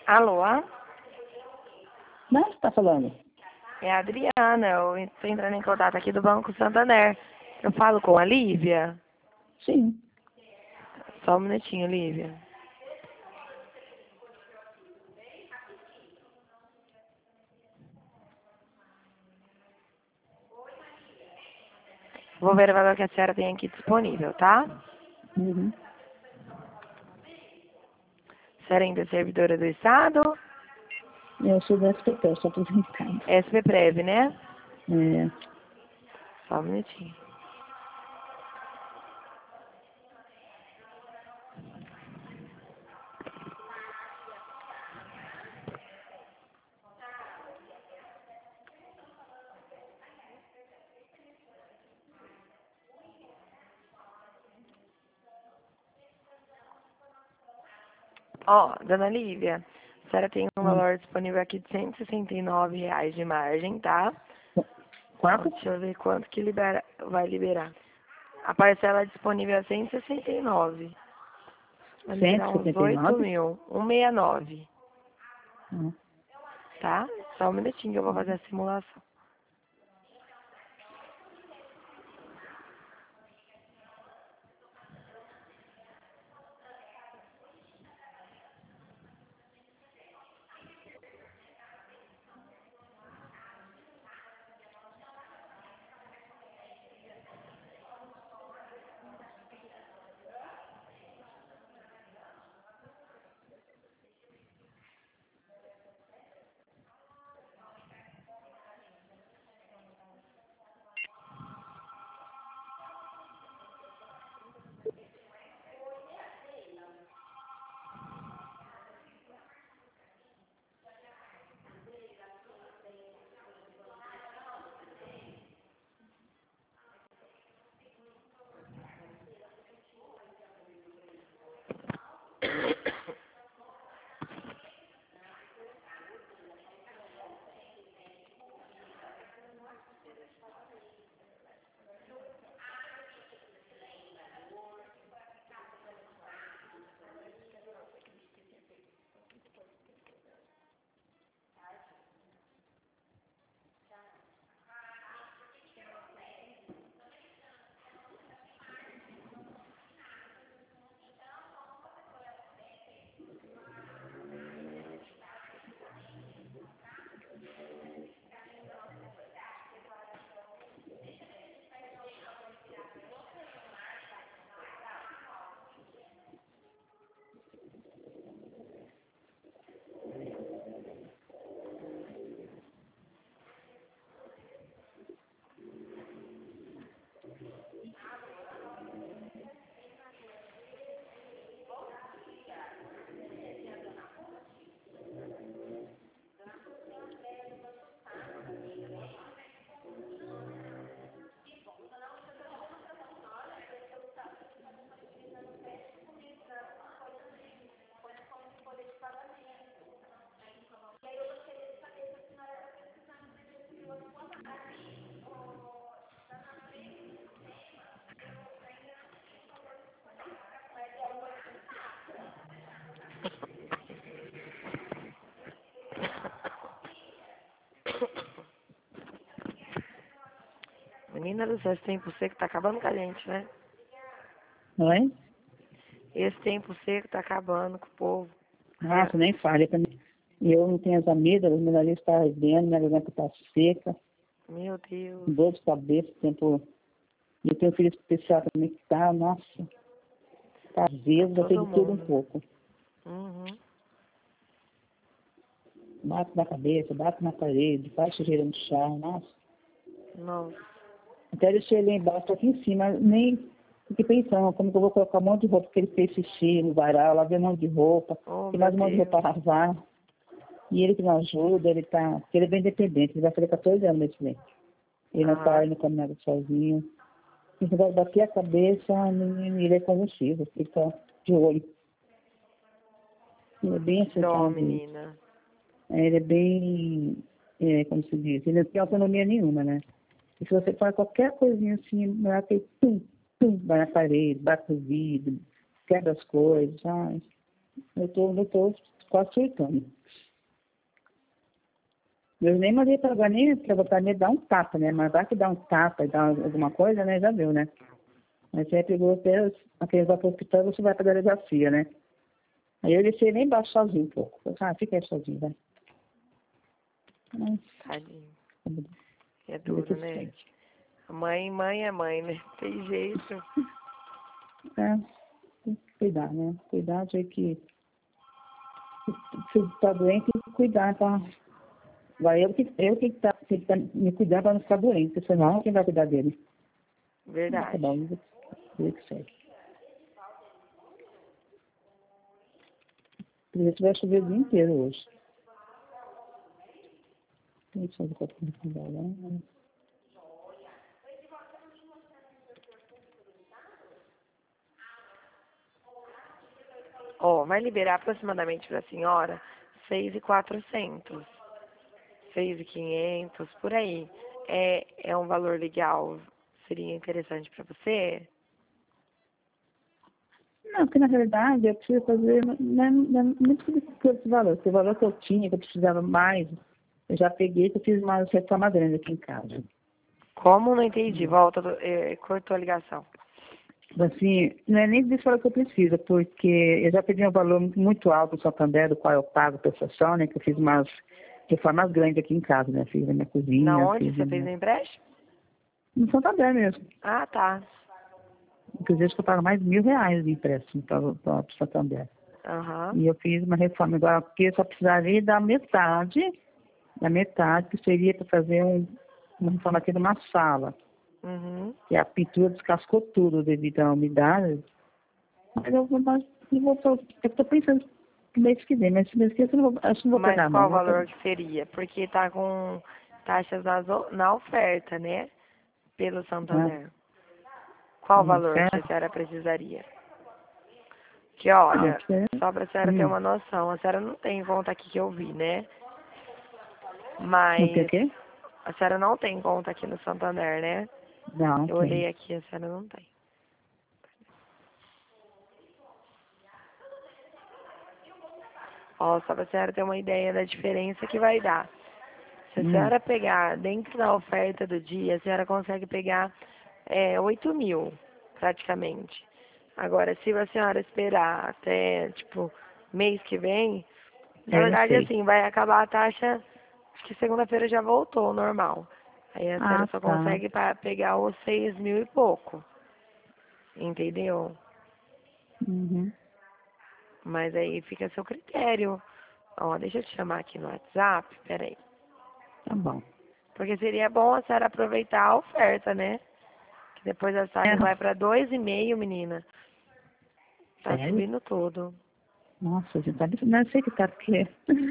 Alô? Não, você tá falando? É a Adriana, eu estou entrando em contato aqui do Banco Santander. Eu falo com a Lívia? Sim. Só um minutinho, Lívia. Vou ver o valor que a senhora tem aqui disponível, tá? Uhum. A senhora ainda é servidora do Estado? Eu sou da SPT, eu sou aposentada. SPPrev, né? É. Só um minutinho. Ó, dona Lívia, a senhora tem um valor disponível aqui de R$ 169 de margem, tá? Quanto? Deixa eu ver quanto que vai liberar. A parcela disponível é 169. Vai liberar uns 8 179? mil. 169, Uhum. tá? Só um minutinho que eu vou fazer a simulação. Menina do céu, esse tempo seco tá acabando com a gente, né? Não é? Esse tempo seco tá acabando com o povo. Nossa, nem fale. Eu não tenho as amigas, meu nariz está ardendo, minha garganta está seca, Meu Deus. dor de cabeça, tempo. Eu tenho um filho especial também que tá, nossa, tá azedo, já Todo teve tudo um mundo. pouco. Uhum. Bate na cabeça, bate na parede, faz sujeira no chão, nossa. Nossa. Até deixei ele lá embaixo, tô aqui em cima, nem fiquei pensando como que eu vou colocar um monte de roupa que ele fez xixi no varal, lavei um monte de roupa, Oh, tem meu mais um monte de roupa Deus. a lavar. E ele que não ajuda, ele tá, porque ele é bem independente, ele vai fazer 14 anos nesse mês. Ele não tá, Ah, ele não come nada sozinho. Ele vai bater a cabeça, ele é convulsivo, fica de olho. Ele é bem que assim, dó, sabe? menina. Ele é bem, como se diz, ele não tem autonomia nenhuma, né? E se você faz qualquer coisinha assim, vai ter tum, tum, vai na parede, bate no vidro, quebra as coisas, sabe? Eu tô quase surtando. Eu nem mandei para nem para botar medo dar um tapa, né? Mas vai que dá um tapa e dá alguma coisa, né? Já viu, né? Mas você pegou até aquele vapor hospital, você vai para a delegacia, né? Aí eu deixei lá embaixo sozinho um pouco. Eu falei, fica aí sozinho, vai. Mas, Tadinho. É tudo duro, né? certo. Mãe é mãe, né? Tem jeito. É, tem que cuidar, né? Cuidar de que se está doente, tem que cuidar, tá? Vai eu que tem que me cuidar para não ficar doente, senão quem vai cuidar dele? Tá Verdade. bom, vou que segue. Por isso vai chover o dia inteiro hoje. Tem que fazer o copo de cuidar, né? Ó, vai liberar aproximadamente para a senhora 6.400, 6.500, por aí. É um valor legal? Seria interessante para você? Não, porque na realidade eu preciso fazer, não preciso por esse valor, porque o valor que eu tinha, que eu precisava mais, eu já peguei, que eu fiz uma reforma grande aqui em casa. Como? Não entendi. Volta, cortou a ligação. Assim, não é nem disso que eu preciso, porque eu já peguei um valor muito alto no Santander, do qual eu pago prestação, né, que eu fiz umas reformas grandes aqui em casa, né, fiz a minha Na cozinha, onde fiz você a fez minha... o empréstimo? No Santander mesmo. Ah, tá. Inclusive, acho que eu pago mais R$ 1.000 de empréstimo para o Santander. Aham. E eu fiz uma reforma agora, porque eu só precisaria da metade, que seria para fazer uma reforma aqui numa sala. Uhum. Que a pintura descascou tudo devido à umidade. Mas eu estou pensando no mês que vem, mas esse mês que vem eu acho que não vou Mas pegar qual não. o valor que seria? Porque tá com taxas na oferta, né? Pelo Né? Santander. Qual o valor que a Certo? senhora precisaria? Que Ah, olha, você... só pra senhora ter uma noção, a senhora não tem conta aqui que eu vi, né? Não tem o Mas quê? a senhora não tem conta aqui no Santander, né? Não, Eu tem. olhei aqui, a senhora não tem. Ó, só pra senhora ter uma ideia da diferença que vai dar. Se a senhora pegar dentro da oferta do dia, a senhora consegue pegar 8.000, praticamente. Agora, se a senhora esperar até, tipo, mês que vem, na É, eu verdade, sei. assim, vai acabar a taxa, acho que segunda-feira já voltou ao normal. Aí a senhora Ah, só tá. consegue pegar os 6.000 e pouco, entendeu? Uhum. Mas aí fica a seu critério. Ó, deixa eu te chamar aqui no WhatsApp, peraí. Tá bom. Porque seria bom a senhora aproveitar a oferta, né? Que depois a É, taxa vai para 2,5, menina. Tá sério? subindo tudo. Nossa, você tá... Não sei que tá, porque...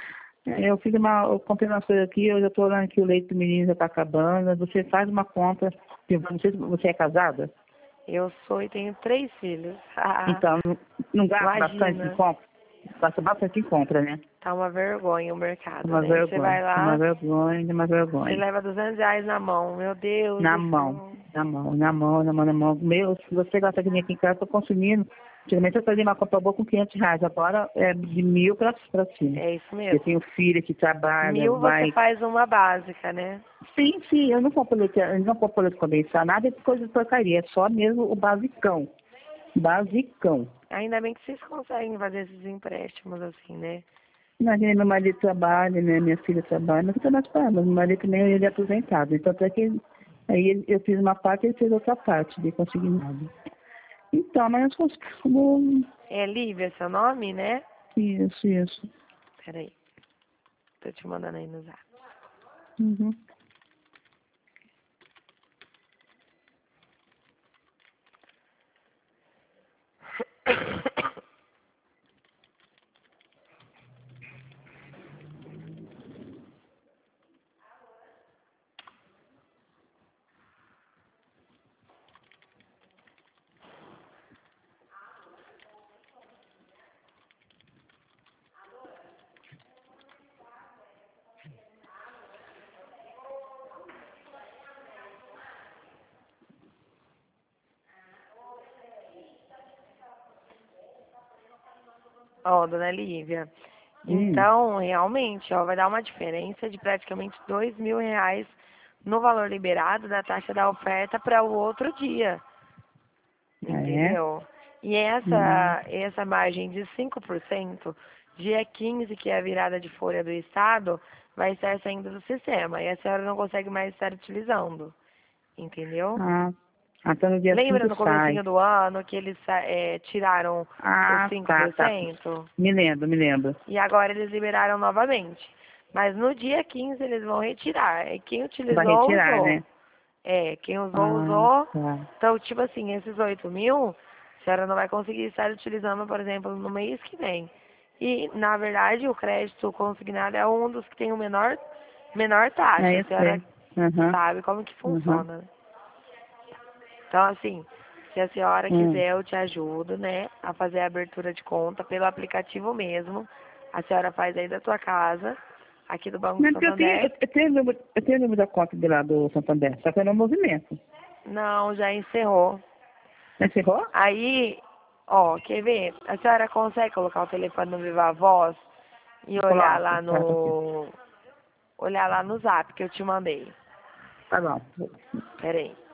Eu comprei umas coisas aqui, eu já tô olhando que o leite do menino já tá acabando. Você faz uma compra, eu não sei se você é casada, Eu sou e tenho 3 filhos. então não gasta bastante em Imagina. compra? Gasta bastante em compra, né? Tá uma vergonha o mercado, Uma né? Você vai vergonha, uma lá, vergonha, uma você vergonha. leva R$ 200 na mão. Meu Deus Na do mão, céu. na mão, na mão, na mão, na mão. Meu, se você gasta de mim aqui em casa, eu tô consumindo. Antigamente eu fazia uma compra boa com R$ 500, agora é de 1.000 pra cima. É isso Eu mesmo. tenho filha que trabalha, 1.000 você vai. faz uma básica, né? Sim, sim, eu não compro leite condensado, nada de coisa de porcaria, é só mesmo o basicão. Basicão. Ainda bem que vocês conseguem fazer esses empréstimos assim, né? Imagina, meu marido trabalha, né? Minha filha trabalha, mas eu trabalho para ela, mas meu marido também ele é aposentado. Então, até que eu fiz uma parte e ele fez outra parte, de conseguir nada. Então, mas nós conseguimos. É Lívia seu nome, né? Isso, isso. Peraí. Tô te mandando aí no zap. Uhum. Ó, dona Lívia, Então, realmente, ó, vai dar uma diferença de praticamente R$ 2.000 no valor liberado da taxa da oferta para o outro dia. Entendeu? E essa margem de 5%, dia 15, que é a virada de folha do Estado, vai estar saindo do sistema. E a senhora não consegue mais estar utilizando. Entendeu? Então no dia Lembra 5 no sai. comecinho do ano que eles tiraram os Tá. 5%? Me lembro. E agora eles liberaram novamente. Mas no dia 15 eles vão retirar. E quem Vai utilizou, retirar, usou. né? Quem usou, usou. Tá. Então, tipo assim, esses 8.000, a senhora não vai conseguir estar utilizando, por exemplo, no mês que vem. E, na verdade, o crédito consignado é um dos que tem o menor taxa. Eu A senhora sei. Aham. sabe como que Aham. funciona. Então, assim, se a senhora quiser, eu te ajudo, né, a fazer a abertura de conta pelo aplicativo mesmo. A senhora faz aí da tua casa, aqui do Banco Não, porque Santander. eu tenho o número da conta de lá do Santander, só que é no movimento. Não, já encerrou. Encerrou? Aí, ó, quer ver? A senhora consegue colocar o telefone no Viva Voz e Coloco. Tá, tá aqui. olhar lá no Zap que eu te mandei. Tá bom. Peraí.